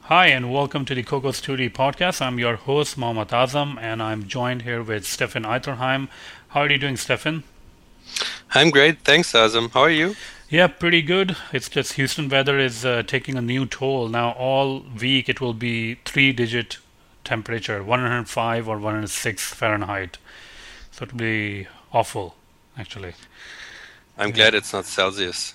Hi, and welcome to the Coco Studio podcast. I'm your host, Mohammad Azam, and I'm joined here with Stefan Eiterheim. How are you doing, Stefan? I'm great, thanks, Azam. How are you? Yeah, pretty good. It's just Houston weather is taking a new toll. Now, all week it will be three-digit temperature, 105 or 106 Fahrenheit. So it'll be awful, actually. I'm Yeah. glad it's not Celsius.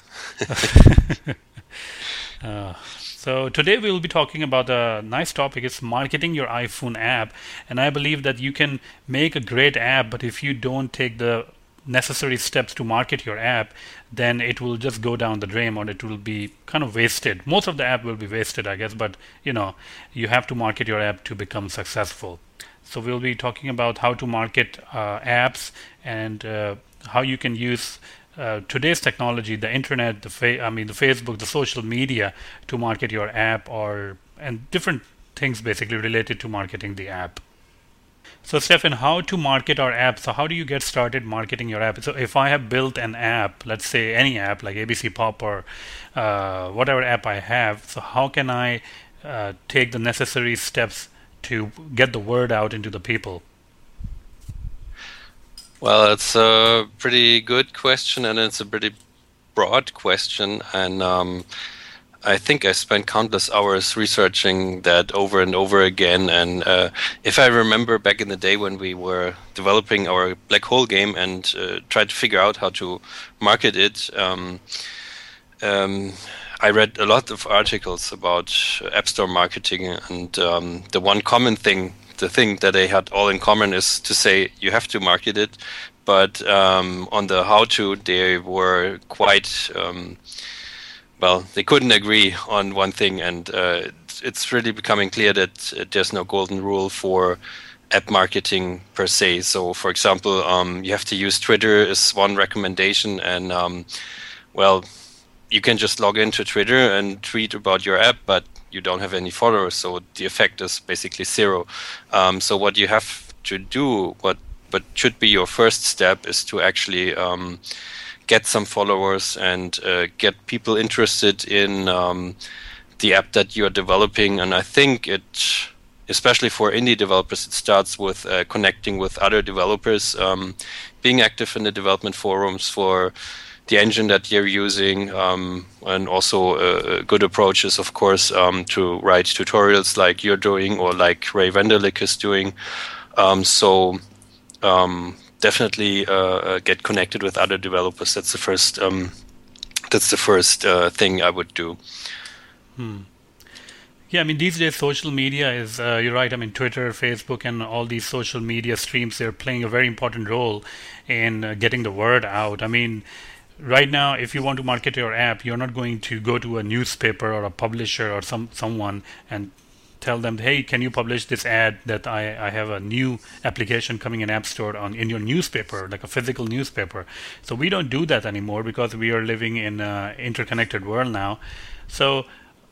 Uh, so today we will be talking about a nice topic. It's marketing your iPhone app, and I believe that you can make a great app, but if you don't take the necessary steps to market your app, then it will just go down the drain, or it will be kind of wasted. Most of the app will be wasted, I guess, but you have to market your app to become successful. So we'll be talking about how to market apps and how you can use today's technology, the internet, the Facebook, the social media, to market your app or and different things basically related to marketing the app. So, Stefan, how to market our app? So, how do you get started marketing your app? So, if I have built an app, let's say any app like ABC Pop or whatever app I have, so how can I take the necessary steps to get the word out into the people? Well, it's a pretty good question, and it's a pretty broad question. And I think I spent countless hours researching that over and over again. And if I remember back in the day when we were developing our black hole game and tried to figure out how to market it, um, I read a lot of articles about App Store marketing, and the one common thing, the thing that they had all in common is to say you have to market it, but on the how to, they were quite well, they couldn't agree on one thing, and it's really becoming clear that there's no golden rule for app marketing per se. So, for example, you have to use Twitter is one recommendation, and well, you can just log into Twitter and tweet about your app, but you don't have any followers, so the effect is basically zero. So what you have to do, what should be your first step, is to actually get some followers and get people interested in the app that you're developing. And I think it, especially for indie developers, it starts with connecting with other developers, being active in the development forums for the engine that you're using, and also a good approach is, of course, to write tutorials like you're doing or like Ray Wenderlich is doing. So definitely get connected with other developers. That's the first. That's the first thing I would do. Hmm. Yeah, I mean, these days social media is, you're right. I mean, Twitter, Facebook, and all these social media streams, they're playing a very important role in getting the word out. I mean, right now, if you want to market your app, you're not going to go to a newspaper or a publisher or someone and tell them, hey, can you publish this ad that I have a new application coming in App Store on in your newspaper, like a physical newspaper. So we don't do that anymore because we are living in an interconnected world now. So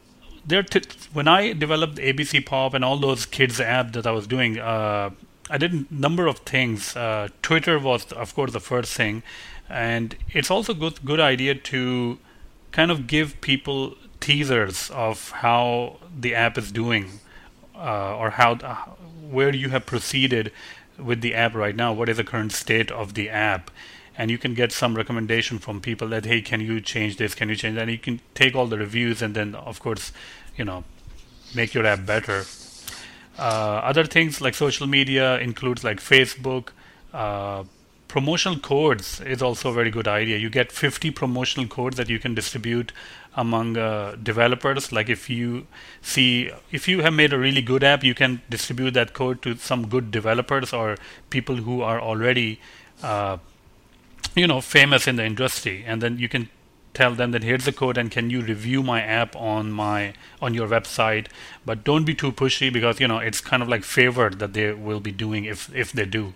when I developed ABC Pop and all those kids apps that I was doing, I did a number of things. Twitter was, of course, the first thing, and it's also good idea to kind of give people teasers of how the app is doing, or where you have proceeded with the app right now. What is the current state of the app? And you can get some recommendation from people that, hey, can you change this? Can you change that? And you can take all the reviews and then, of course, you know, make your app better. Other things like social media includes like Facebook. Uh, Promotional codes is also a very good idea. You get 50 promotional codes that you can distribute among developers. Like if you have made a really good app, you can distribute that code to some good developers or people who are already uh, famous in the industry, and then you can tell them that here's the code and can you review my app on your website, but don't be too pushy because it's kind of like favored that they will be doing if they do.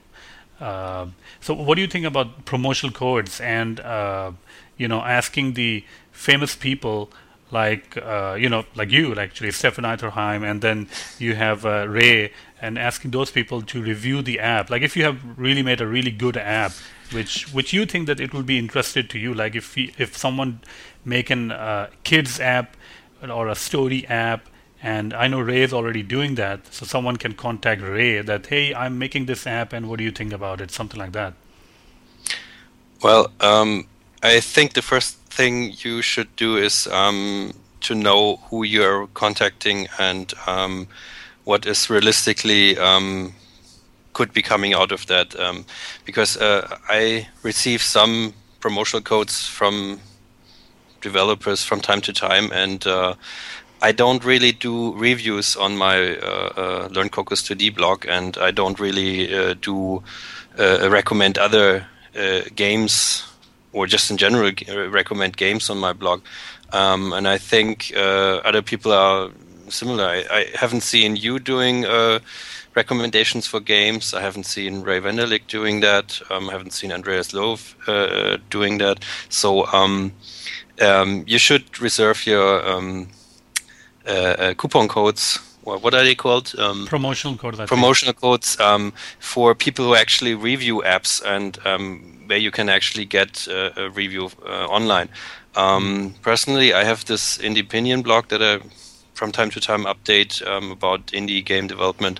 So what do you think about promotional codes and asking the famous people like like you, like actually Stefan Eiterheim, and then you have Ray, and asking those people to review the app. Like if you have really made a really good app, which you think that it will be interested to you, like if someone make an kids app or a story app And I know Ray is already doing that, so someone can contact Ray that, hey, I'm making this app, and what do you think about it? Something like that. Well, I think the first thing you should do is to know who you're contacting and what is realistically could be coming out of that. Because I receive some promotional codes from developers from time to time, and I don't really do reviews on my Learn Cocos 2D blog, and I don't really do recommend other games, or just in general recommend games on my blog. And I think other people are similar. I haven't seen you doing recommendations for games. I haven't seen Ray Wenderlich doing that. I haven't seen Andreas Loew doing that. So you should reserve your coupon codes. What are they called? Promotional codes. Promotional codes for people who actually review apps, and where you can actually get a review online. Personally, I have this Indie Opinion blog that I from time to time update about indie game development.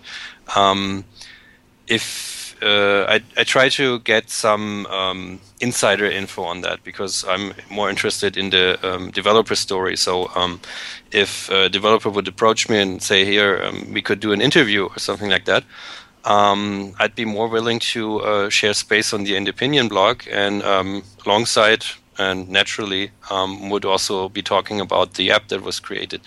If I try to get some insider info on that, because I'm more interested in the developer story. So if a developer would approach me and say, here, we could do an interview or something like that, I'd be more willing to share space on the Indie Opinion blog, and alongside and naturally would also be talking about the app that was created.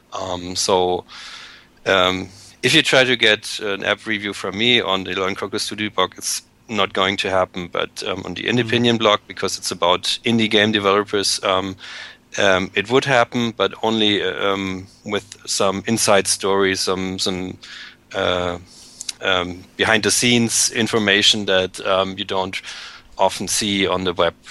If you try to get an app review from me on the Learn Cocos 2D blog, it's not going to happen. But on the Indie Opinion blog, because it's about indie game developers, it would happen, but only with some inside stories, some behind the scenes information that you don't often see on the web.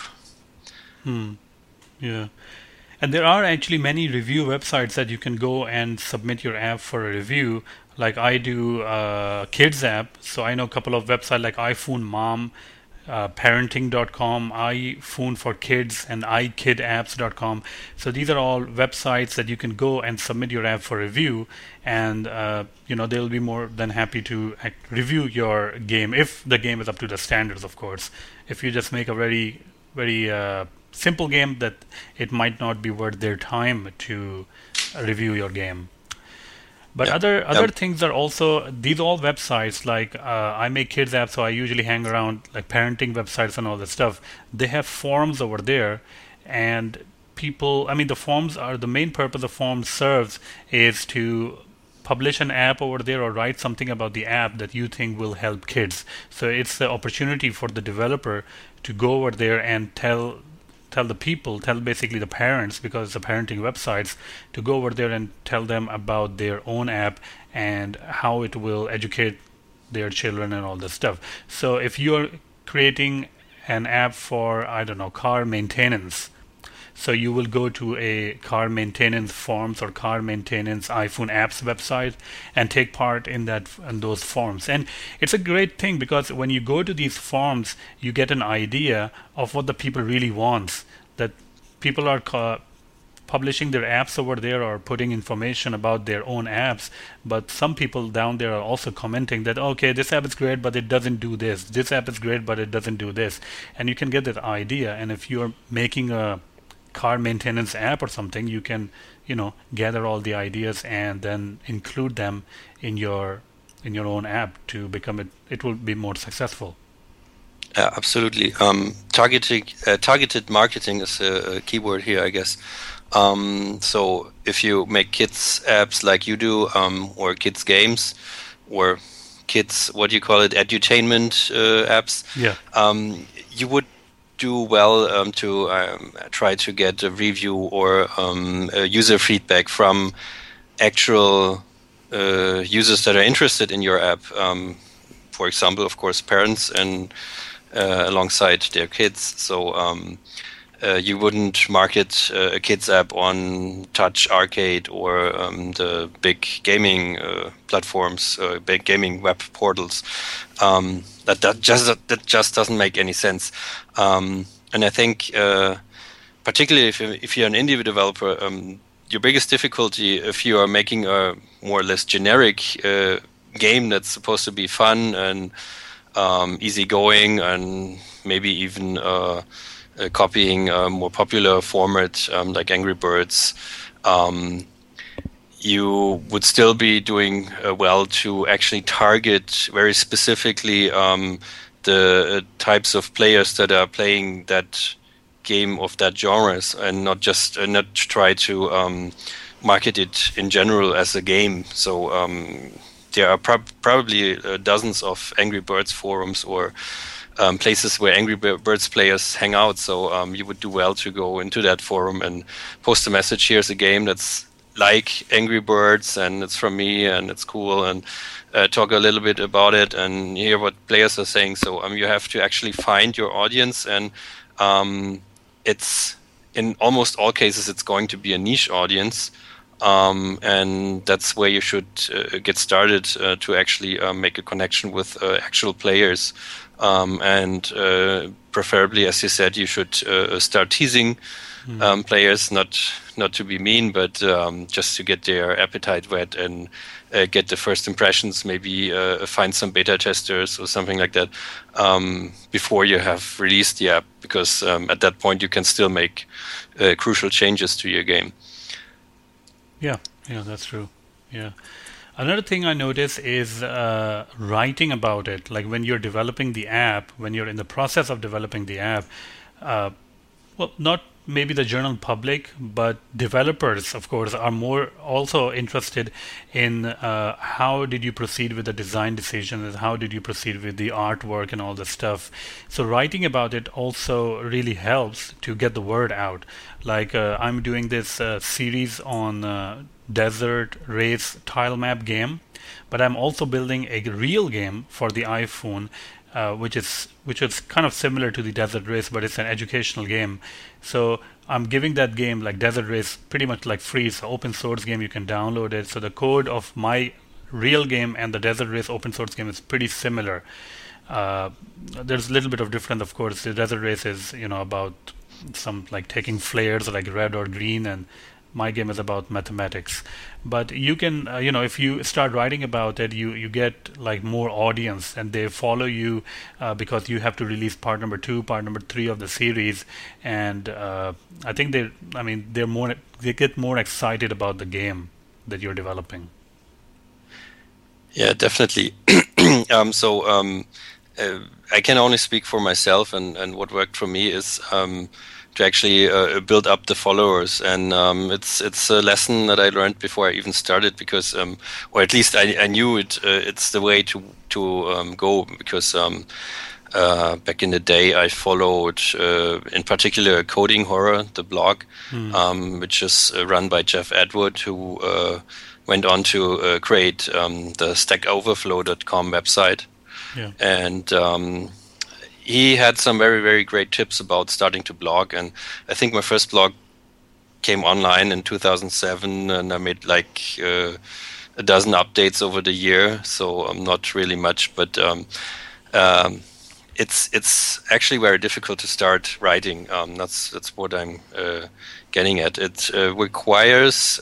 Yeah. And there are actually many review websites that you can go and submit your app for a review. Like I do kids app, so I know a couple of websites like iPhone Mom, parenting.com, iPhone for Kids, and iKidApps.com. So these are all websites that you can go and submit your app for review, and they'll be more than happy to review your game if the game is up to the standards, of course. If you just make a very, very simple game, that it might not be worth their time to review your game. But other things are also, these all websites, like I make kids apps, so I usually hang around like parenting websites and all that stuff. They have forums over there, and the forums are, the main purpose of forums serves is to publish an app over there or write something about the app that you think will help kids. So it's the opportunity for the developer to go over there and tell basically the parents, because it's a parenting websites, to go over there and tell them about their own app and how it will educate their children and all this stuff. So if you're creating an app for, I don't know, car maintenance, so you will go to a car maintenance forums or car maintenance iPhone apps website and take part in those forums. And it's a great thing, because when you go to these forums, you get an idea of what the people really want. That people are publishing their apps over there or putting information about their own apps, but some people down there are also commenting that, okay, this app is great, but it doesn't do this. This app is great, but it doesn't do this. And you can get that idea. And if you're making a car maintenance app or something, you can gather all the ideas and then include them in your own app to become it will be more successful. Absolutely. Targeted marketing is a keyword here, I guess. So if you make kids apps like you do, or kids games, or kids, what do you call it, edutainment apps, you would do well to try to get a review or user feedback from actual users that are interested in your app. For example, of course, parents and alongside their kids. So you wouldn't market a kids app on Touch Arcade or the big gaming platforms, big gaming web portals. That just doesn't make any sense. And I think, particularly if you're an indie developer, your biggest difficulty if you are making a more or less generic game that's supposed to be fun and easygoing, and maybe even copying a more popular format like Angry Birds, you would still be doing well to actually target very specifically the types of players that are playing that game of that genres, and not just not try to market it in general as a game. So there are probably dozens of Angry Birds forums or places where Angry Birds players hang out. So you would do well to go into that forum and post a message. Here's a game that's like Angry Birds, and it's from me, and it's cool, and talk a little bit about it and hear what players are saying. So you have to actually find your audience, and it's in almost all cases it's going to be a niche audience, and that's where you should get started to actually make a connection with actual players, and preferably, as you said, you should start teasing players, not to be mean, but just to get their appetite whet and get the first impressions, maybe find some beta testers or something like that before you have released the app, because at that point you can still make crucial changes to your game. Yeah, that's true. Yeah. Another thing I notice is writing about it. Like when you're developing the app, when you're in the process of developing the app, well, not maybe the general public, but developers, of course, are more also interested in how did you proceed with the design decisions, how did you proceed with the artwork and all the stuff. So writing about it also really helps to get the word out. Like I'm doing this series on desert race tile map game, but I'm also building a real game for the iPhone, which is kind of similar to the Desert Race, but it's an educational game. So I'm giving that game, like Desert Race, pretty much like free. It's an open source game, you can download it. So the code of my real game and the Desert Race open source game is pretty similar. There's a little bit of difference, of course. The Desert Race is about some like taking flares like red or green, and my game is about mathematics. But you can if you start writing about it, you get like more audience, and they follow you because you have to release part number 2, part number 3 of the series. And I think they get more excited about the game that you're developing. Yeah, definitely. I can only speak for myself, and what worked for me is to actually build up the followers, and it's a lesson that I learned before I even started, because or at least I knew it. It's the way to go, because back in the day I followed in particular Coding Horror, the blog, which is run by Jeff Atwood, who went on to create the StackOverflow.com website. Yeah. And he had some very, very great tips about starting to blog. And I think my first blog came online in 2007, and I made like a dozen updates over the year. So not really much, but it's actually very difficult to start writing. That's what I'm getting at. It requires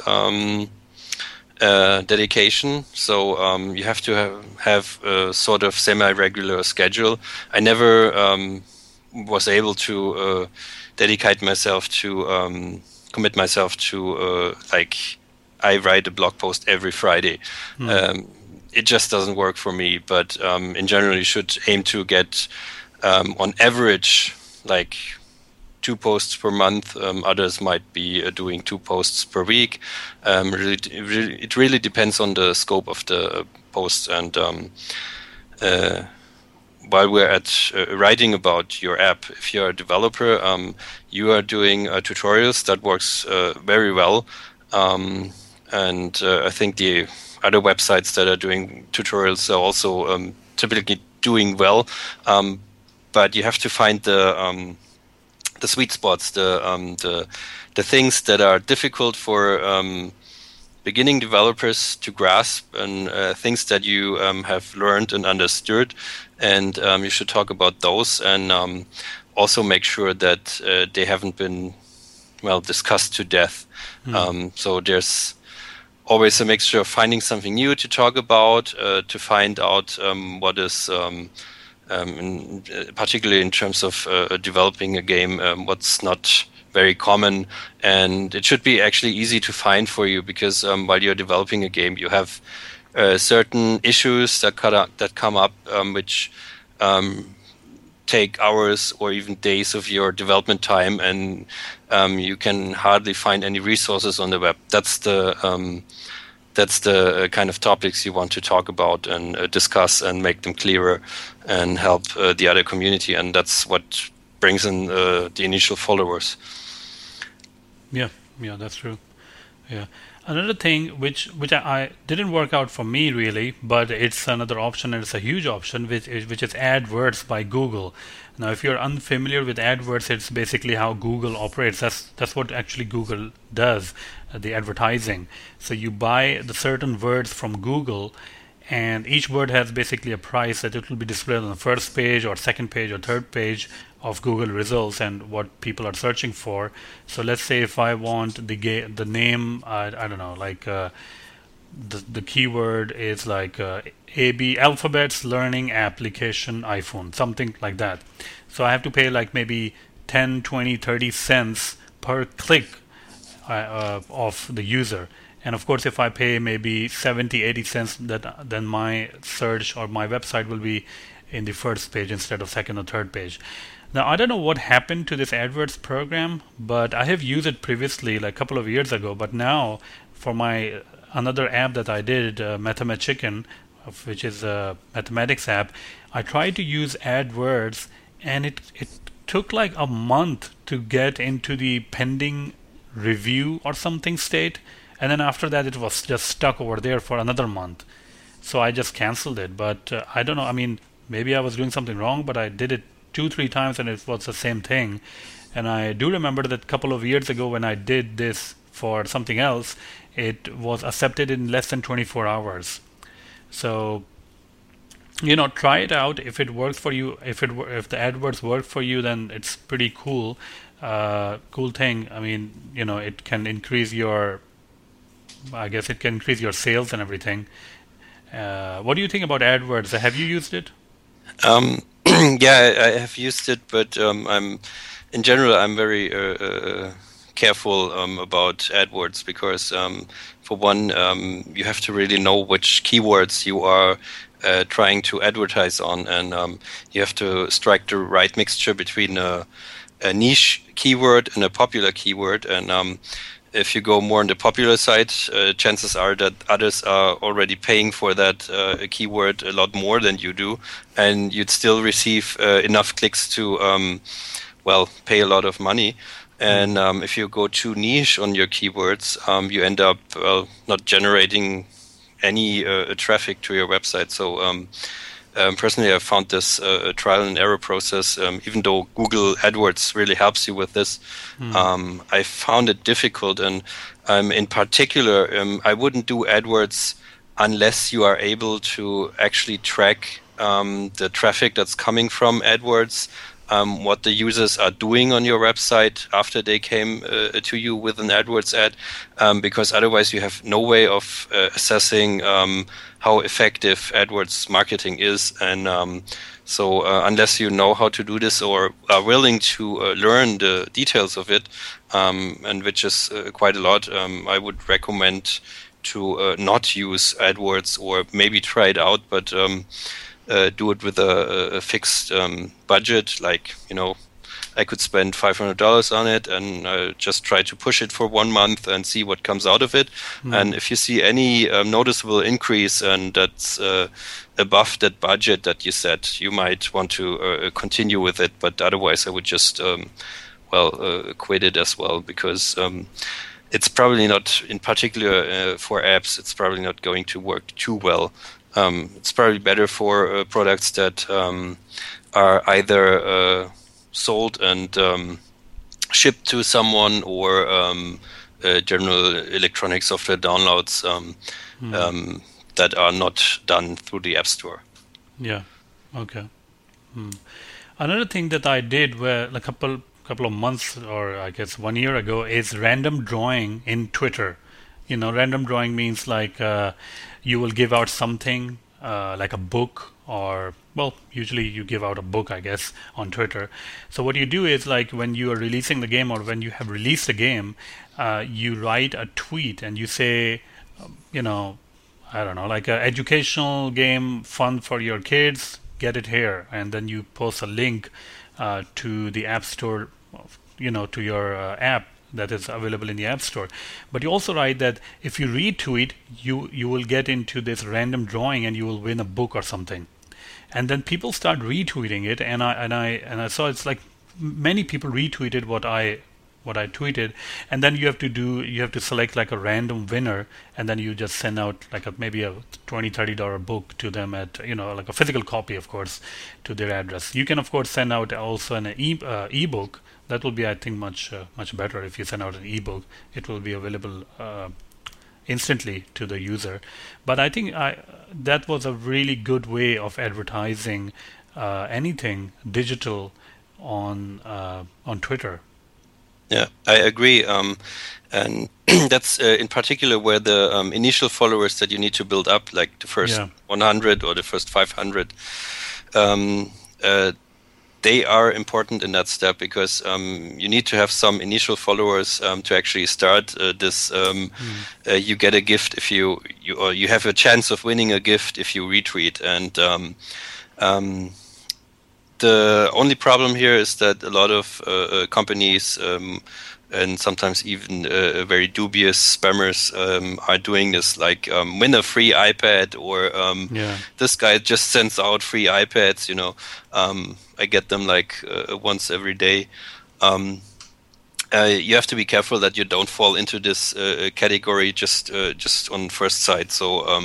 dedication, so you have to have a sort of semi-regular schedule. I never was able to dedicate myself to commit myself to like I write a blog post every Friday. It just doesn't work for me, but in general you should aim to get on average like 2 posts per month. Others might be doing 2 posts per week. It really depends on the scope of the posts. And while we're at writing about your app, if you're a developer, you are doing tutorials. That works very well. And I think the other websites that are doing tutorials are also typically doing well. But you have to find the sweet spots, the things that are difficult for beginning developers to grasp, and things that you have learned and understood, and you should talk about those, and also make sure that they haven't been discussed to death. So there's always a mixture of finding something new to talk about, to find out what is, particularly in terms of developing a game, what's not very common, and it should be actually easy to find for you, because while you're developing a game, you have certain issues that come up, which take hours or even days of your development time, and you can hardly find any resources on the web. That's the kind of topics you want to talk about and discuss and make them clearer and help the other community, and that's what brings in the initial followers. Yeah, that's true. Yeah. Another thing which I didn't work out for me really, but it's another option, and it's a huge option, which is AdWords by Google. Now, if you're unfamiliar with AdWords, it's basically how Google operates. That's what actually Google does, the advertising. So you buy the certain words from Google, and each word has basically a price that it will be displayed on the first page or second page or third page of Google results and what people are searching for. So let's say if I want the name, I don't know, like the keyword is like AB Alphabets Learning Application iPhone, something like that. So I have to pay like maybe 10, 20, 30 cents per click of the user. And of course, if I pay maybe 70, 80 cents, then my search or my website will be in the first page instead of second or third page. Now, I don't know what happened to this AdWords program, but I have used it previously, like a couple of years ago. But now, for my another app that I did, MathemaChicken, which is a mathematics app, I tried to use AdWords, and it took like a month to get into the pending review or something state. And then after that, it was just stuck over there for another month. So I just canceled it. But I don't know. I mean, maybe I was doing something wrong, but I did it 2-3 times and it was the same thing. And I do remember that a couple of years ago when I did this for something else, it was accepted in less than 24 hours. So, try it out. If it works for you, if the AdWords work for you, then it's pretty cool. Cool thing. I mean, it can increase your sales and everything. What do you think about AdWords? Have you used it? Yeah, I have used it, but I'm very careful about AdWords, because for one, you have to really know which keywords you are trying to advertise on, and you have to strike the right mixture between a niche keyword and a popular keyword, and if you go more on the popular side, chances are that others are already paying for that keyword a lot more than you do, and you'd still receive enough clicks to, pay a lot of money. And if you go too niche on your keywords, you end up not generating any traffic to your website. So personally, I found this a trial and error process. Even though Google AdWords really helps you with this, I found it difficult. And in particular, I wouldn't do AdWords unless you are able to actually track the traffic that's coming from AdWords, what the users are doing on your website after they came to you with an AdWords ad, because otherwise you have no way of assessing how effective AdWords marketing is. And so unless you know how to do this or are willing to learn the details of it, and which is quite a lot, I would recommend to not use AdWords, or maybe try it out, but do it with a fixed budget. Like, I could spend $500 on it and just try to push it for 1 month and see what comes out of it. And if you see any noticeable increase, and that's above that budget that you set, you might want to continue with it. But otherwise, I would just quit it as well, because it's probably not, in particular for apps, it's probably not going to work too well. It's probably better for products that are either sold and shipped to someone, or general electronic software downloads that are not done through the App Store. Yeah. Okay. Another thing that I did, where a couple couple of months, or I guess 1 year ago, is random drawing in Twitter. Random drawing means like you will give out something like a book, or well, usually you give out a book, I guess, on Twitter. So what you do is, like, when you are releasing the game, or when you have released the game, you write a tweet and you say, you know, I don't know, like a educational game, fun for your kids, get it here, and then you post a link to the App Store, to your app that is available in the App Store. But you also write that if you retweet, you will get into this random drawing and you will win a book or something. And then people start retweeting it, and I saw it's like many people retweeted what I tweeted, and then you have to select like a random winner, and then you just send out like maybe a $20-30 book to them at, like a physical copy, of course, to their address. You can of course send out also an ebook. That will be, I think, much better. If you send out an ebook, it will be available instantly to the user. But I think that was a really good way of advertising anything digital on Twitter. Yeah, I agree. And that's in particular where the initial followers that you need to build up, like the first 100 or the first 500, they are important in that step, because you need to have some initial followers to actually start this. You get a gift if you have a chance of winning a gift if you retweet. And the only problem here is that a lot of companies and sometimes even very dubious spammers are doing this, like win a free iPad, or this guy just sends out free iPads. I get them like once every day. You have to be careful that you don't fall into this category just on first sight. So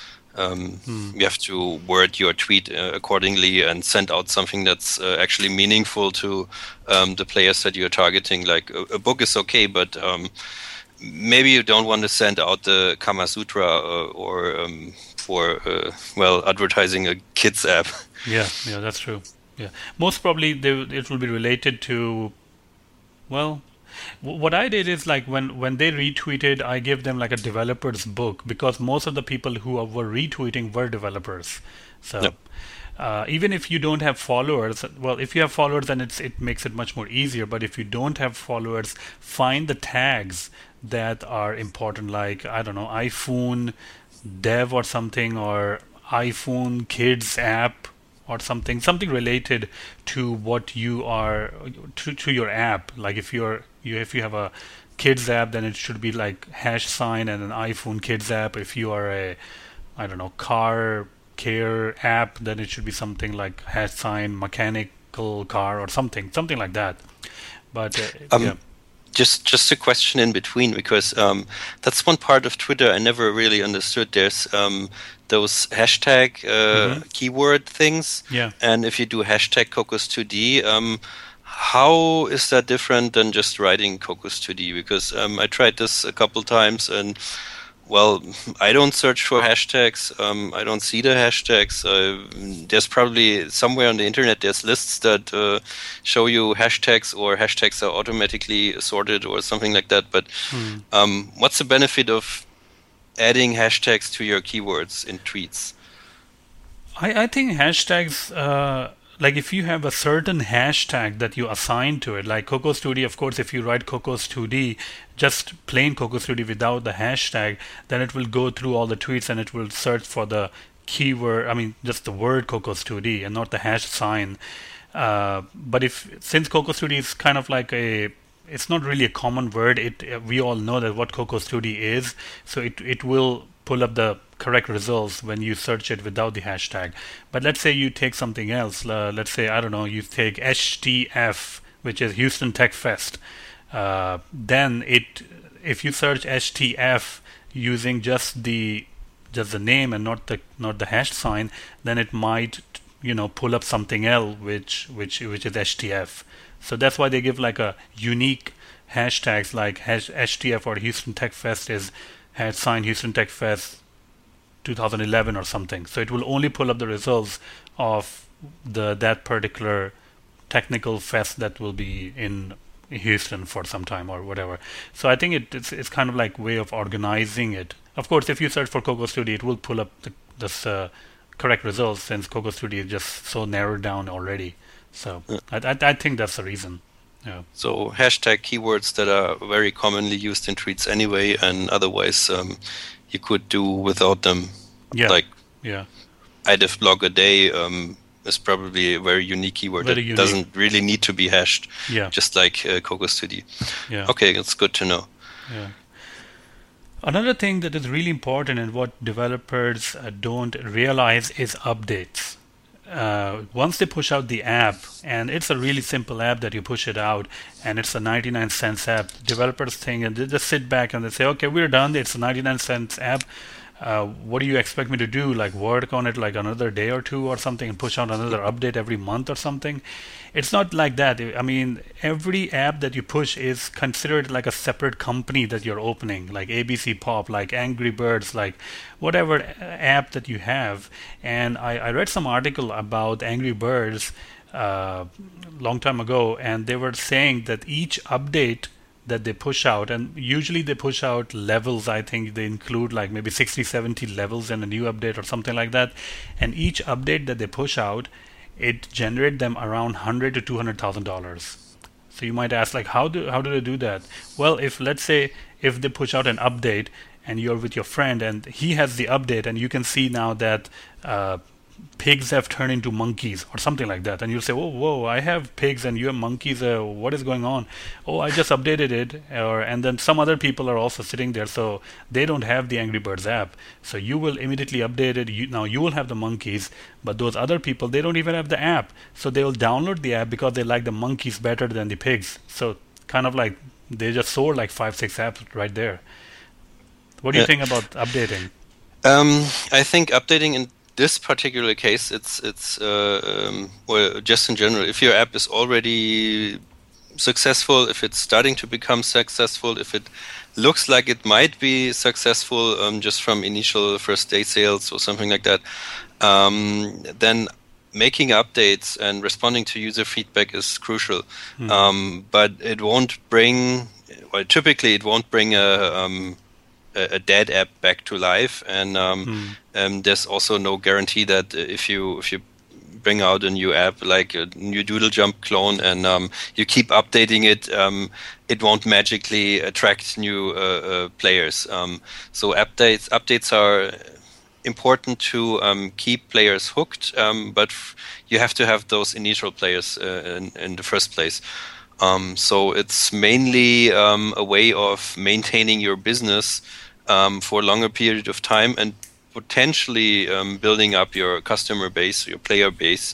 you have to word your tweet accordingly and send out something that's actually meaningful to the players that you're targeting. Like a book is okay, but maybe you don't want to send out the Kama Sutra or for advertising a kids app. Yeah, that's true. Yeah, most probably it will be related to, well, what I did is, like, when they retweeted, I give them like a developer's book, because most of the people who were retweeting were developers. So even if you don't have followers, well, if you have followers, then it makes it much more easier. But if you don't have followers, find the tags that are important, like, I don't know, iPhone dev or something, or iPhone kids app, or something related to what you are, to your app. Like if if you have a kids app, then it should be like # and an iPhone kids app. If you are a, I don't know, car care app, then it should be something like # mechanical car, or something like that. But Just a question in between, because that's one part of Twitter I never really understood. There's those hashtag keyword things, and if you do hashtag Cocos2D, how is that different than just writing Cocos2D? Because I tried this a couple times, and well, I don't search for hashtags. I don't see the hashtags. There's probably somewhere on the internet there's lists that show you hashtags, or hashtags are automatically sorted or something like that. But what's the benefit of adding hashtags to your keywords in tweets? I think hashtags, like if you have a certain hashtag that you assign to it, like Cocos2D, of course, if you write Cocos2D, just plain Cocos2D without the hashtag, then it will go through all the tweets and it will search for the keyword, just the word Cocos2D and not the hash sign. But since Cocos2D is kind of like it's not really a common word, we all know that what Cocos2D is, so it will pull up the correct results when you search it without the hashtag. But let's say you take something else. Let's say, I don't know, you take HTF, which is Houston Tech Fest. Then if you search HTF using just the name and not the hash sign, then it might pull up something else which is HTF. So that's why they give like a unique hashtags, like HTF or Houston Tech Fest is # Houston Tech Fest 2011 or something. So it will only pull up the results of that particular technical fest that will be in Houston for some time or whatever. So I think it's kind of like way of organizing it. Of course, if you search for Coco Studio, it will pull up this correct results since Coco Studio is just so narrowed down already. So I think that's the reason. Yeah. So hashtag keywords that are very commonly used in tweets anyway, and otherwise you could do without them. Yeah. Like yeah. IDEF blog a day is probably a very unique keyword that doesn't really need to be hashed. Yeah. Just like Coco Studio. Yeah. Okay, that's good to know. Yeah. Another thing that is really important and what developers don't realize is updates. Once they push out the app, and it's a really simple app that you push it out, and it's a 99 cents app, developers think, and they just sit back and they say, okay, we're done, it's a 99 cents app. What do you expect me to do? Like work on it like another day or two or something and push out another update every month or something? It's not like that. I mean, every app that you push is considered like a separate company that you're opening, like ABC Pop, like Angry Birds, like whatever app that you have. And I read some article about Angry Birds long time ago, and they were saying that each update that they push out, and usually they push out levels. I think they include like maybe 60-70 levels in a new update or something like that, and each update that they push out, it generate them around $100,000 to $200,000. So you might ask, like, how do they do that? Well, if let's say if they push out an update and you're with your friend and he has the update, and you can see now that pigs have turned into monkeys or something like that, and you'll say, whoa, I have pigs and you have monkeys, what is going on? Oh, I just updated it. And then some other people are also sitting there, so they don't have the Angry Birds app, so you will immediately update it. Now you will have the monkeys, but those other people, they don't even have the app, so they will download the app because they like the monkeys better than the pigs. So kind of like they just sold like 5-6 apps right there. What do you think about updating? I think updating in this particular case, it's well, just in general, if your app is already successful, if it's starting to become successful, if it looks like it might be successful just from initial first day sales or something like that, then making updates and responding to user feedback is crucial. But it won't bring, well, typically it won't bring a dead app back to life, and there's also no guarantee that if you bring out a new app like a new Doodle Jump clone and you keep updating it, it won't magically attract new players. So updates are important to keep players hooked, but you have to have those initial players in the first place. So it's mainly a way of maintaining your business for a longer period of time and potentially building up your customer base, your player base.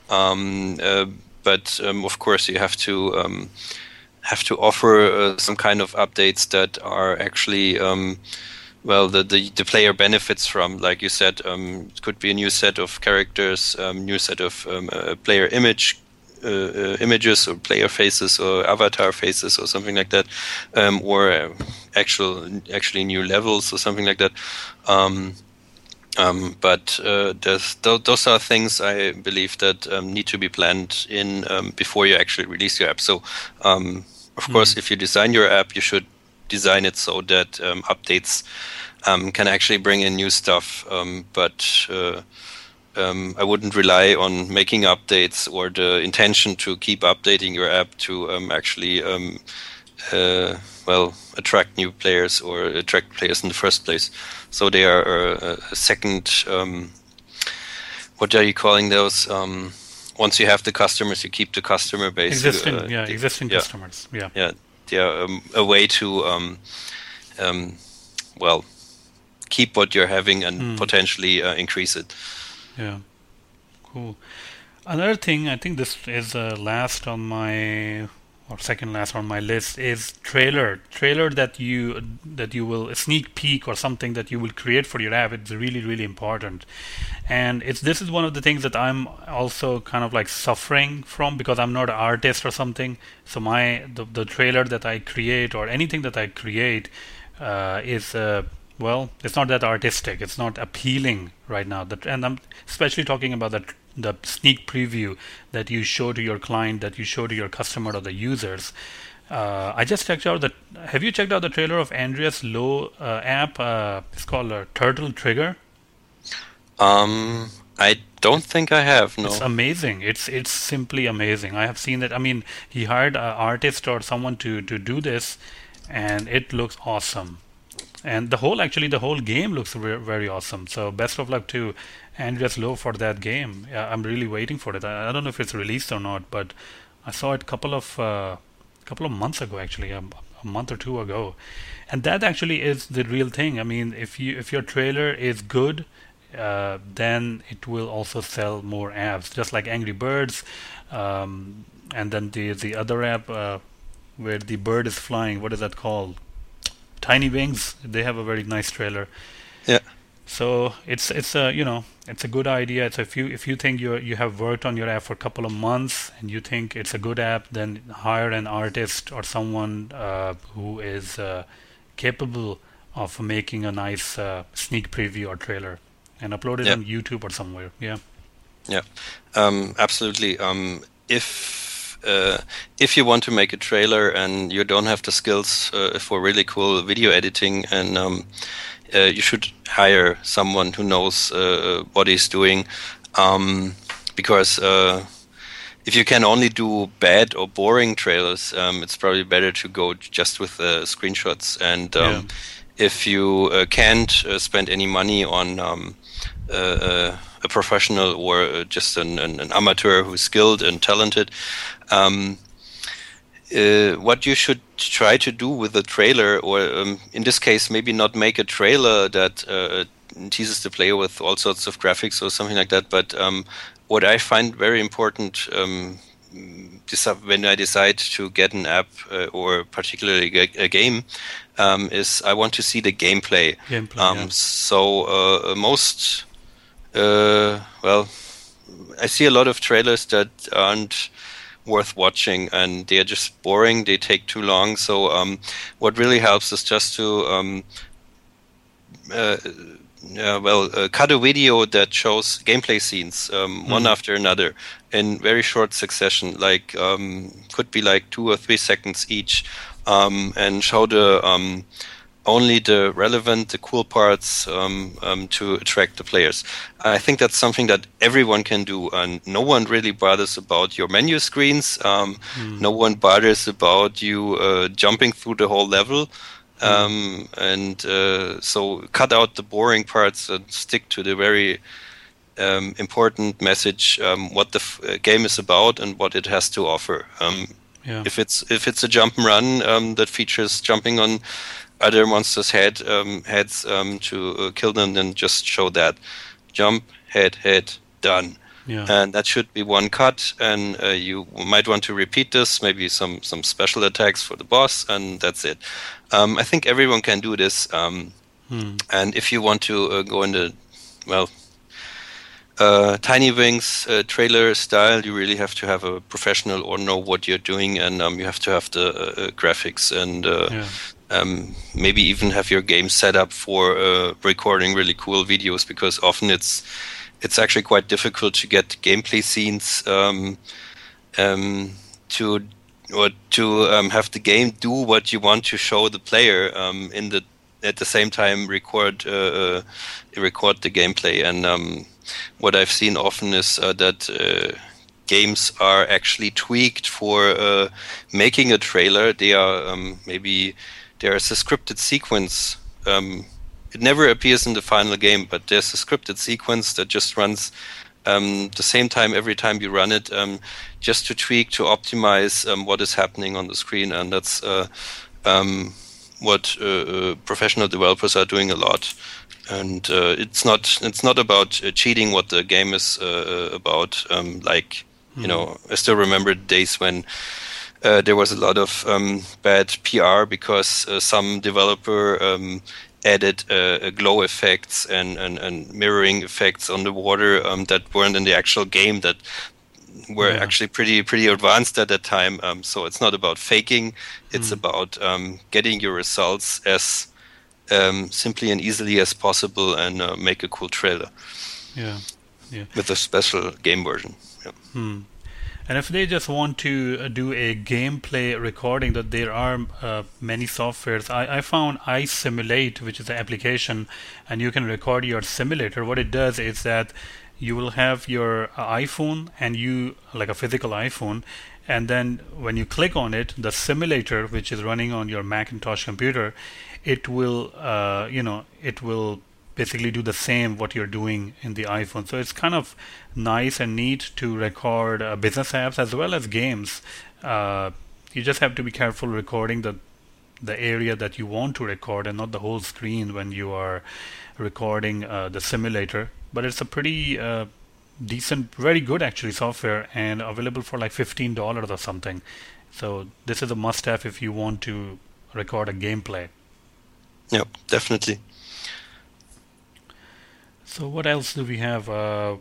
But of course, you have to offer some kind of updates that are actually well, the player benefits from. Like you said, it could be a new set of characters, new set of player images or player faces or avatar faces or something like that, or actually new levels or something like that. But those are things I believe that need to be planned in before you actually release your app. So of course, if you design your app, you should design it so that updates can actually bring in new stuff, but I wouldn't rely on making updates or the intention to keep updating your app to actually attract new players or attract players in the first place. So they are a second, what are you calling those? Once you have the customers, you keep the customer base. Existing customers. Yeah, they are a way to keep what you're having and potentially increase it. Yeah, cool. Another thing, I think this is last on my, or second last on my list, is trailer that you will, a sneak peek or something that you will create for your app. It's really, really important, and this is one of the things that I'm also kind of like suffering from because I'm not an artist or something. So the trailer that I create or anything that I create is well, it's not that artistic. It's not appealing right now. And I'm especially talking about the sneak preview that you show to your client, that you show to your customer or the users. I just checked out the. Have you checked out the trailer of Andreas Lowe app? It's called Turtle Trigger. I don't think I have. It's No. amazing. It's simply amazing. I have seen it. I mean, he hired an artist or someone to do this, and it looks awesome. And the whole game looks very awesome. So best of luck to Andreas Lowe for that game. Yeah, I'm really waiting for it. I don't know if it's released or not, but I saw it couple of months ago, actually, a month or two ago, and that actually is the real thing. I mean, if your trailer is good, then it will also sell more apps, just like Angry Birds, and then the other app where the bird is flying. What is that called? Tiny Wings. They have a very nice trailer. Yeah. So it's a it's a good idea. It's if you think you have worked on your app for a couple of months and you think it's a good app, then hire an artist or someone who is capable of making a nice sneak preview or trailer and upload it Yeah. on YouTube or somewhere. Yeah. Yeah. Absolutely. If you want to make a trailer and you don't have the skills for really cool video editing, and you should hire someone who knows what he's doing, because if you can only do bad or boring trailers, it's probably better to go just with screenshots. And Yeah. if you can't spend any money on a professional or just an amateur who's skilled and talented, what you should try to do with the trailer, or in this case, maybe not make a trailer that teases the player with all sorts of graphics or something like that, but what I find very important when I decide to get an app or particularly a game is I want to see the gameplay. Gameplay. Yeah. So most, well, I see a lot of trailers that aren't worth watching, and they're just boring. They take too long. So what really helps is just to cut a video that shows gameplay scenes one after another in very short succession, like could be like 2 or 3 seconds each, and show the only the relevant, the cool parts to attract the players. I think that's something that everyone can do, and no one really bothers about your menu screens. No one bothers about you jumping through the whole level. So cut out the boring parts and stick to the very important message, what the game is about and what it has to offer. Yeah. If it's a jump and run that features jumping on other monsters' heads to kill them, then just show that. Jump, head, done. Yeah. And that should be one cut, and you might want to repeat this, maybe some special attacks for the boss, and that's it. I think everyone can do this. And if you want to go in the, Tiny Wings trailer style, you really have to have a professional or know what you're doing, and you have to have the graphics and maybe even have your game set up for recording really cool videos, because often it's actually quite difficult to get gameplay scenes to have the game do what you want to show the player at the same time record the gameplay. And what I've seen often is that games are actually tweaked for making a trailer. They are maybe there's a scripted sequence. It never appears in the final game, but there's a scripted sequence that just runs the same time every time you run it, just to tweak, to optimize what is happening on the screen. And that's what professional developers are doing a lot. And it's not about cheating what the game is about. I still remember days when there was a lot of bad PR because some developer added glow effects and mirroring effects on the water that weren't in the actual game, that were actually pretty advanced at that time. So it's not about faking; it's about getting your results as simply and easily as possible and make a cool trailer. Yeah. Yeah. with a special game version. Yeah. And if they just want to do a gameplay recording, that there are many softwares. I found iSimulate, which is an application, and you can record your simulator. What it does is that you will have your iPhone and you like a physical iPhone, and then when you click on it, the simulator, which is running on your Macintosh computer, it will it will basically do the same what you're doing in the iPhone. So it's kind of nice and neat to record business apps as well as games. You just have to be careful recording the area that you want to record and not the whole screen when you are recording the simulator. But it's a pretty decent, very good actually software, and available for like $15 or something. So this is a must-have if you want to record a gameplay. Yeah, definitely. So what else do we have? I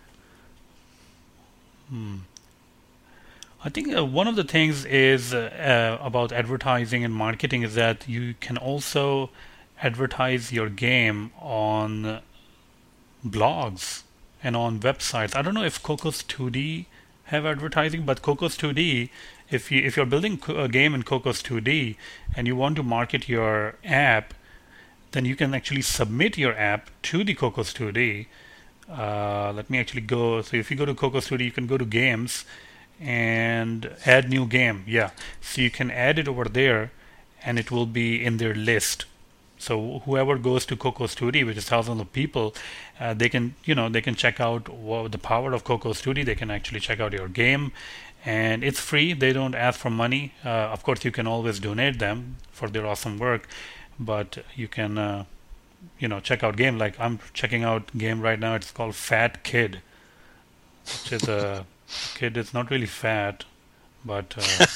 think one of the things is about advertising and marketing is that you can also advertise your game on blogs and on websites. I don't know if Cocos 2D have advertising, but Cocos 2D, if you're building a game in Cocos 2D and you want to market your app, then you can actually submit your app to the Cocos 2D. Let me actually go. So if you go to Cocos 2D, you can go to games and add new game. Yeah. So you can add it over there and it will be in their list. So whoever goes to Cocos 2D, which is thousands of people, they can check out the power of Cocos 2D. They can actually check out your game, and it's free. They don't ask for money. Of course, you can always donate them for their awesome work, but you can check out game. Like I'm checking out game right now. It's called Fat Kid, which is a kid. It's not really fat, but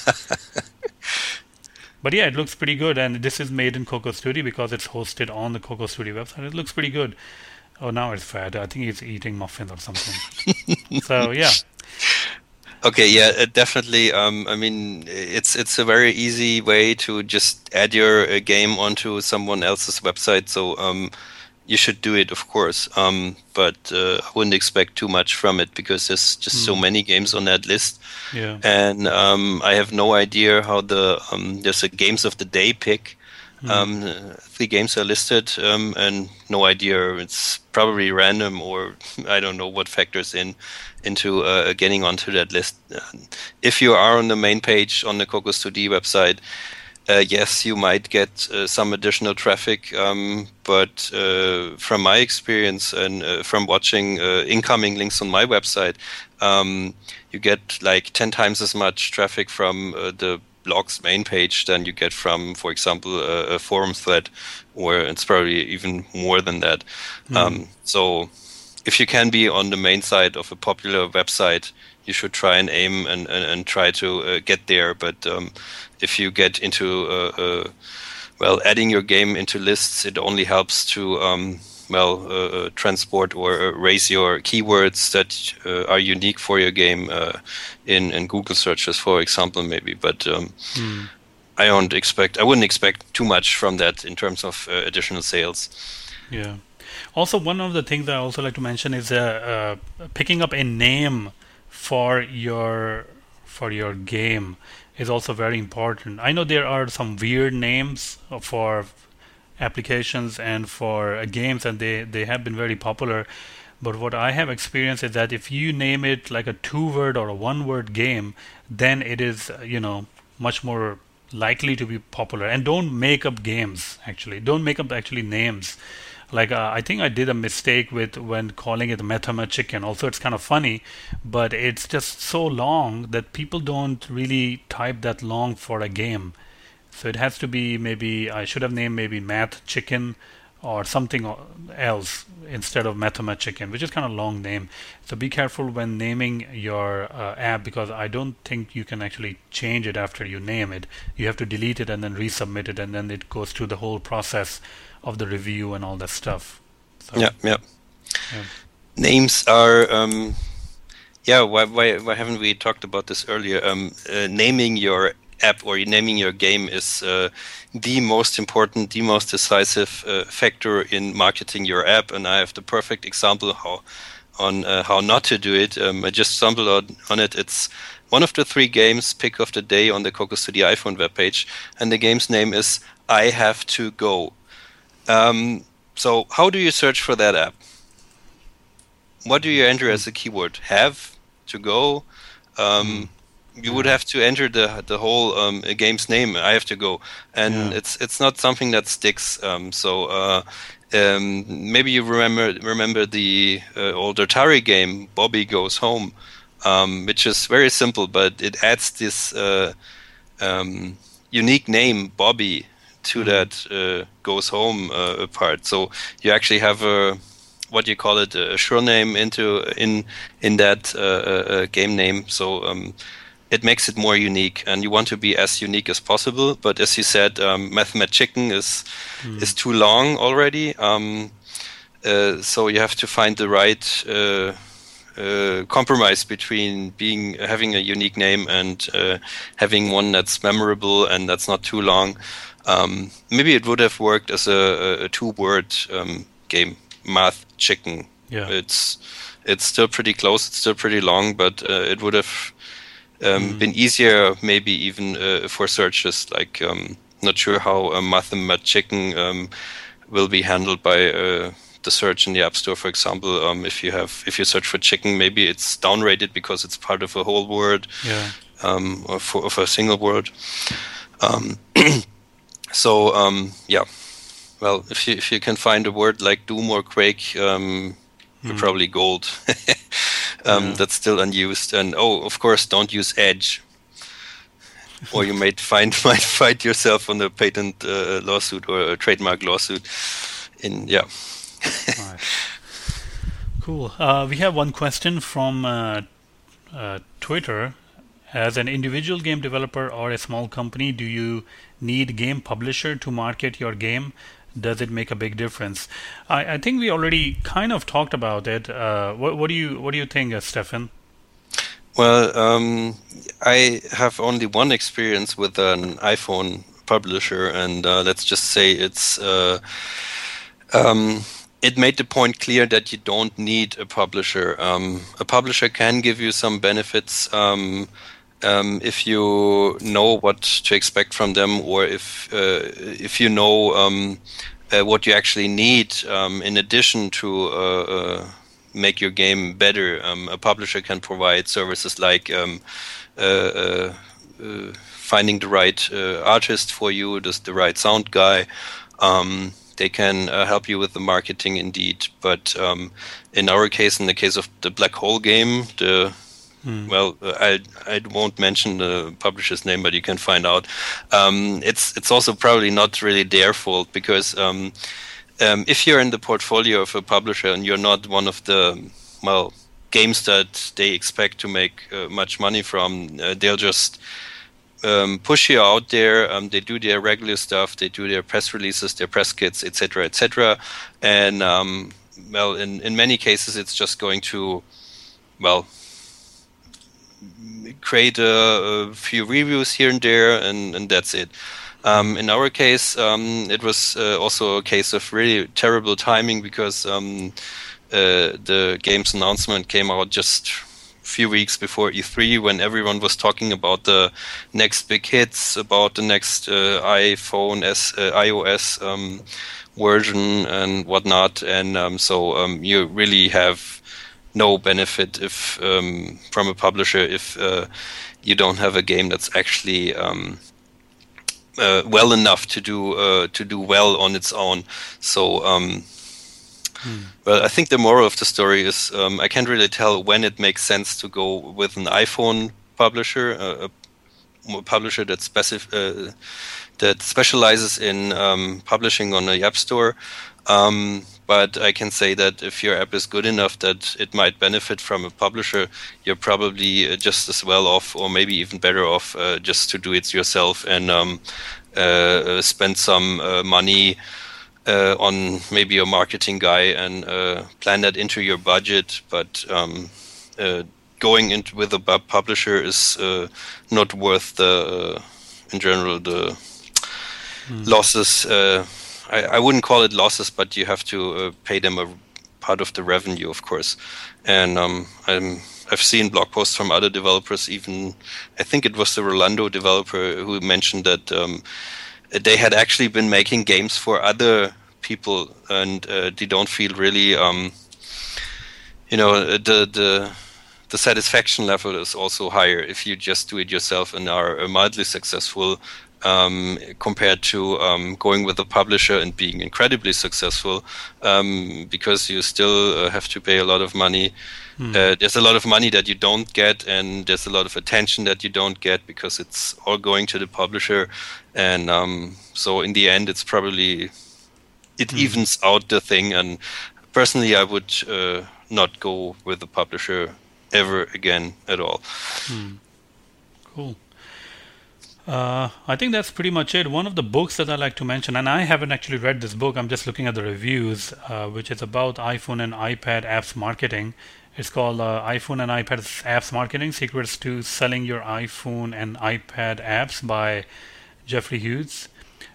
but yeah, it looks pretty good. And this is made in Cocos 2D because it's hosted on the Cocos 2D website. It looks pretty good. Oh, now it's fat. I think he's eating muffins or something. So yeah. Okay, yeah, definitely. I mean, it's a very easy way to just add your game onto someone else's website. So you should do it, of course. But I wouldn't expect too much from it because there's just so many games on that list. Yeah. And I have no idea how there's a games of the day pick. 3 games are listed, and no idea. It's probably random, or I don't know what factors into getting onto that list. If you are on the main page on the Cocos 2D website, yes, you might get some additional traffic, but from my experience and from watching incoming links on my website, you get like 10 times as much traffic from the blog's main page than you get from, for example, a forum thread, where it's probably even more than that. So if you can be on the main side of a popular website, you should try and aim and try to get there. But if you get into adding your game into lists, it only helps to transport or raise your keywords that are unique for your game in Google searches, for example, maybe. But I wouldn't expect too much from that in terms of additional sales. Yeah. Also, one of the things I also like to mention is picking up a name for your game is also very important. I know there are some weird names for applications and for games, and they have been very popular. But what I have experienced is that if you name it like a 2-word or a 1-word game, then it is much more likely to be popular. And don't make up games. Don't make up names. Like I think I did a mistake when calling it Metama Chicken. Also, it's kind of funny, but it's just so long that people don't really type that long for a game. So it has to be, maybe I should have named maybe Math Chicken or something else instead of Metama Chicken, which is kind of a long name. So be careful when naming your app, because I don't think you can actually change it after you name it. You have to delete it and then resubmit it, and then it goes through the whole process of the review and all that stuff. So, yeah. Names are why haven't we talked about this earlier? Naming your app or naming your game is the most important, the most decisive factor in marketing your app. And I have the perfect example on how not to do it. I just stumbled on it. It's one of the 3 games pick of the day on the Cocos to the iPhone webpage, and the game's name is I Have to Go. So how do you search for that app? What do you enter as a keyword? Have to go. You would have to enter the whole game's name. I have to go, and it's not something that sticks. Maybe you remember the old Atari game Bobby Goes Home, which is very simple, but it adds this unique name Bobby to that Goes Home part. So you actually have a what you call it a surname in that game name. So it makes it more unique, and you want to be as unique as possible. But as you said, Mathemat Chicken is too long already. So you have to find the right compromise between having a unique name and having one that's memorable and that's not too long. Maybe it would have worked as a 2-word game, Math Chicken. Yeah. It's still pretty close. It's still pretty long, but it would have been easier, maybe even for searches. Like, not sure how Mathemat Chicken will be handled by the search in the App Store, for example. If you search for chicken, maybe it's downrated because it's part of a whole word, or of a single word. Well, if you can find a word like Doom or Quake, you're probably gold. That's still unused. And of course, don't use Edge, or you might find yourself on a patent lawsuit or a trademark lawsuit. Right. Cool. We have one question from Twitter. As an individual game developer or a small company, do you need game publisher to market your game? Does it make a big difference? I think we already kind of talked about it. What do you think, Stefan? Well, I have only one experience with an iPhone publisher, and let's just say it made the point clear that you don't need a publisher. A publisher can give you some benefits if you know what to expect from them, or if you know what you actually need in addition to make your game better. A publisher can provide services like finding the right artist for you, the right sound guy. They can help you with the marketing, indeed. But in our case, in the case of the Black Hole game, I won't mention the publisher's name, but you can find out. It's also probably not really their fault, because if you're in the portfolio of a publisher and you're not one of the games that they expect to make much money from, they'll just push you out there. They do their regular stuff. They do their press releases, their press kits, etc., etc. And in many cases, it's just going to create a few reviews here and there, and that's it. In our case, it was also a case of really terrible timing, because the game's announcement came out just a few weeks before E3, when everyone was talking about the next big hits, about the next iPhone iOS version and whatnot, and so you really have no benefit if from a publisher if you don't have a game that's actually well enough to do well on its own. So well, I think the moral of the story is I can't really tell when it makes sense to go with an iPhone publisher, a publisher that specializes in publishing on the App Store. But I can say that if your app is good enough that it might benefit from a publisher, you're probably just as well off, or maybe even better off, just to do it yourself and spend some money on maybe a marketing guy and plan that into your budget. But going into with a publisher is not worth in general the losses. I wouldn't call it losses, but you have to pay them a part of the revenue, of course. And I've seen blog posts from other developers, even I think it was the Rolando developer who mentioned that they had actually been making games for other people, and they don't feel really, the satisfaction level is also higher if you just do it yourself and are mildly successful, compared to going with a publisher and being incredibly successful, because you still have to pay a lot of money. There's a lot of money that you don't get, and there's a lot of attention that you don't get because it's all going to the publisher. And so in the end, it's probably, it evens out the thing. And personally, I would not go with the publisher ever again at all. Cool. I think that's pretty much it. One of the books that I like to mention, and I haven't actually read this book, I'm just looking at the reviews, which is about iPhone and iPad apps marketing. It's called iPhone and iPad Apps Marketing: Secrets to Selling Your iPhone and iPad Apps by Jeffrey Hughes.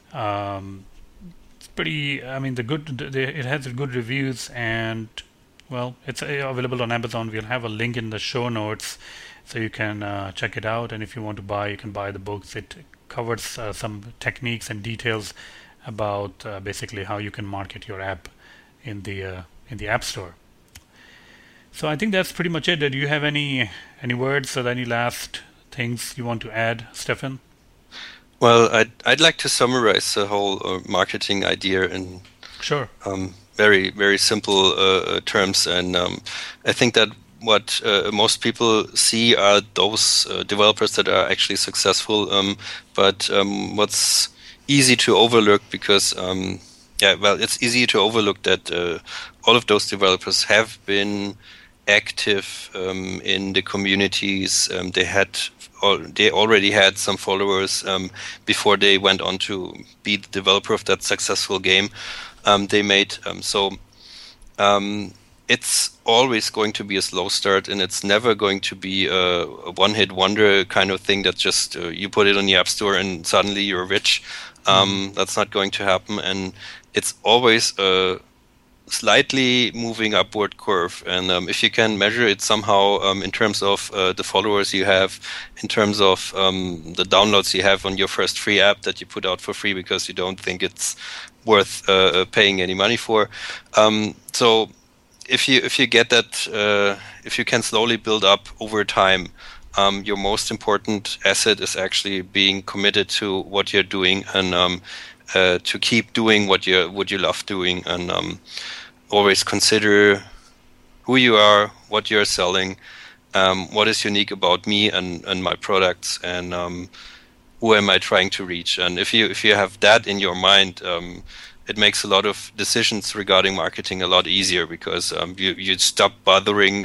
It's pretty, I mean, it has good reviews, and well, it's available on Amazon. We'll have a link in the show notes so you can check it out. And if you want to buy, you can buy the books. It covers some techniques and details about basically how you can market your app in the App Store. So I think that's pretty much it. Do you have any words or any last things you want to add, Stefan? Well, I'd like to summarize the whole marketing idea in Sure. Very, very simple terms. And I think that what most people see are those developers that are actually successful. But what's easy to overlook, because it's easy to overlook that all of those developers have been active in the communities. They already had some followers before they went on to be the developer of that successful game they made. It's always going to be a slow start, and it's never going to be a one-hit wonder kind of thing that just you put it on the App Store and suddenly you're rich. That's not going to happen, and it's always a slightly moving upward curve. And if you can measure it somehow in terms of the followers you have, in terms of the downloads you have on your first free app that you put out for free because you don't think it's worth paying any money for. So if you get that, if you can slowly build up over time, your most important asset is actually being committed to what you're doing, and to keep doing what you love doing, and always consider who you are, what you're selling, what is unique about me and my products, and who am I trying to reach. And if you have that in your mind, it makes a lot of decisions regarding marketing a lot easier, because you stop bothering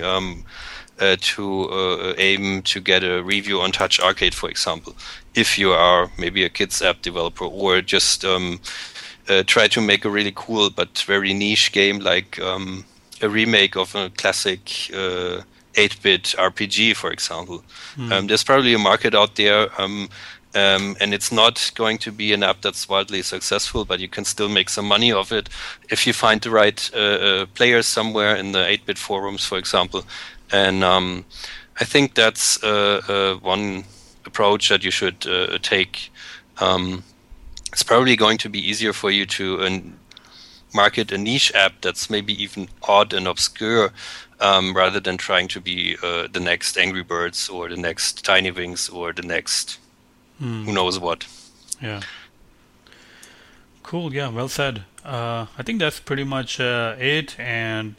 to aim to get a review on Touch Arcade, for example, if you are maybe a kids app developer, or just try to make a really cool but very niche game, like a remake of a classic 8-bit RPG, for example. There's probably a market out there, and it's not going to be an app that's wildly successful, but you can still make some money off it if you find the right players somewhere in the 8-bit forums, for example. And I think that's one approach that you should take. It's probably going to be easier for you to market a niche app that's maybe even odd and obscure, rather than trying to be the next Angry Birds or the next Tiny Wings or the next who knows what. Yeah. Cool. Yeah. Well said. I think that's pretty much it. And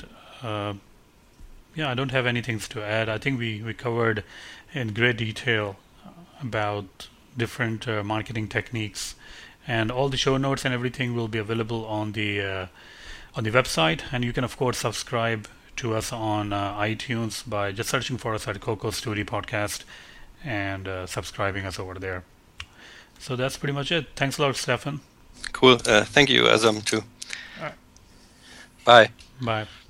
I don't have anything to add. I think we covered in great detail about different marketing techniques, and all the show notes and everything will be available on the website. And you can of course subscribe to us on iTunes by just searching for us at Coco Story Podcast and subscribing us over there. So that's pretty much it. Thanks a lot, Stefan. Cool. Thank you, Azam, too. All right. Bye. Bye.